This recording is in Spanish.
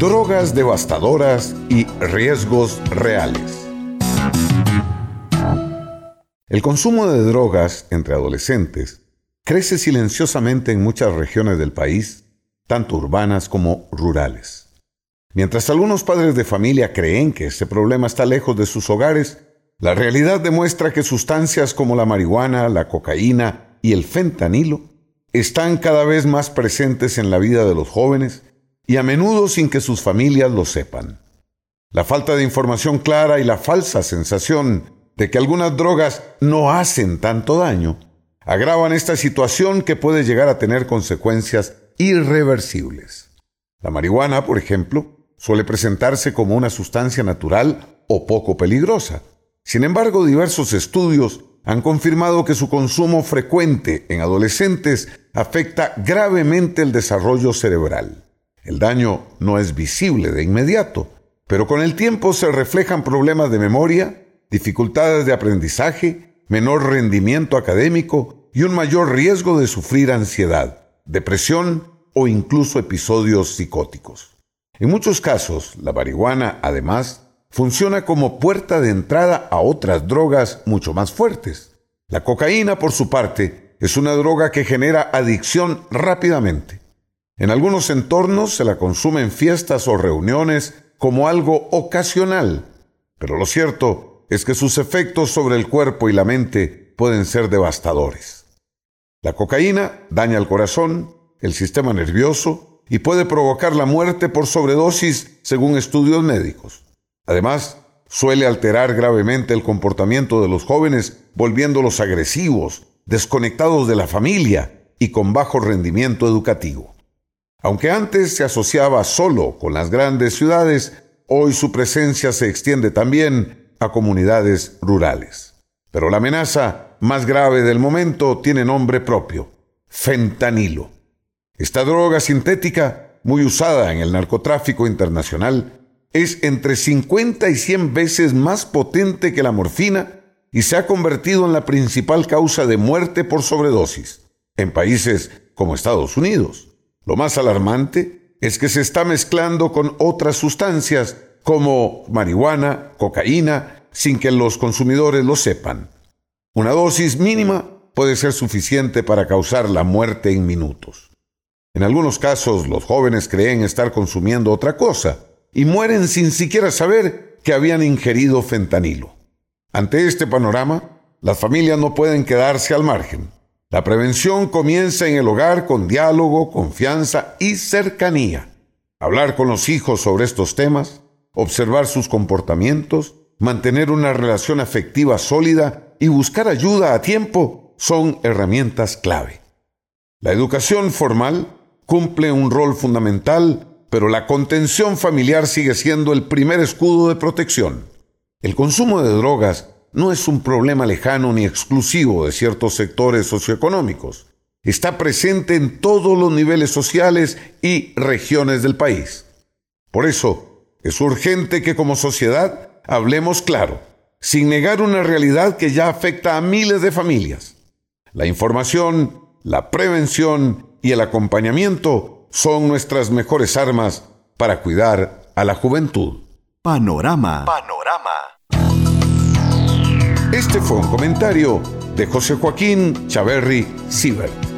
drogas devastadoras y riesgos reales. El consumo de drogas entre adolescentes crece silenciosamente en muchas regiones del país, tanto urbanas como rurales. Mientras algunos padres de familia creen que este problema está lejos de sus hogares, la realidad demuestra que sustancias como la marihuana, la cocaína y el fentanilo están cada vez más presentes en la vida de los jóvenes y a menudo sin que sus familias lo sepan. La falta de información clara y la falsa sensación de que algunas drogas no hacen tanto daño agravan esta situación que puede llegar a tener consecuencias irreversibles. La marihuana, por ejemplo, suele presentarse como una sustancia natural o poco peligrosa. Sin embargo, diversos estudios han confirmado que su consumo frecuente en adolescentes afecta gravemente el desarrollo cerebral. El daño no es visible de inmediato, pero con el tiempo se reflejan problemas de memoria, dificultades de aprendizaje, menor rendimiento académico y un mayor riesgo de sufrir ansiedad, depresión o incluso episodios psicóticos. En muchos casos, la marihuana, además, funciona como puerta de entrada a otras drogas mucho más fuertes. La cocaína, por su parte, es una droga que genera adicción rápidamente. En algunos entornos se la consume en fiestas o reuniones como algo ocasional, pero lo cierto es que sus efectos sobre el cuerpo y la mente pueden ser devastadores. La cocaína daña el corazón, el sistema nervioso y puede provocar la muerte por sobredosis según estudios médicos. Además, suele alterar gravemente el comportamiento de los jóvenes, volviéndolos agresivos, desconectados de la familia y con bajo rendimiento educativo. Aunque antes se asociaba solo con las grandes ciudades, hoy su presencia se extiende también a comunidades rurales. Pero la amenaza más grave del momento tiene nombre propio: fentanilo. Esta droga sintética, muy usada en el narcotráfico internacional, es entre 50 y 100 veces más potente que la morfina y se ha convertido en la principal causa de muerte por sobredosis en países como Estados Unidos. Lo más alarmante es que se está mezclando con otras sustancias como marihuana, cocaína, sin que los consumidores lo sepan. Una dosis mínima puede ser suficiente para causar la muerte en minutos. En algunos casos, los jóvenes creen estar consumiendo otra cosa y mueren sin siquiera saber que habían ingerido fentanilo. Ante este panorama, las familias no pueden quedarse al margen. La prevención comienza en el hogar con diálogo, confianza y cercanía. Hablar con los hijos sobre estos temas, observar sus comportamientos, mantener una relación afectiva sólida y buscar ayuda a tiempo son herramientas clave. La educación formal cumple un rol fundamental, pero la contención familiar sigue siendo el primer escudo de protección. El consumo de drogas no es un problema lejano ni exclusivo de ciertos sectores socioeconómicos. Está presente en todos los niveles sociales y regiones del país. Por eso, es urgente que como sociedad hablemos claro, sin negar una realidad que ya afecta a miles de familias. La información, la prevención y el acompañamiento son nuestras mejores armas para cuidar a la juventud. Panorama. Este fue un comentario de José Joaquín Chaverri Sibert.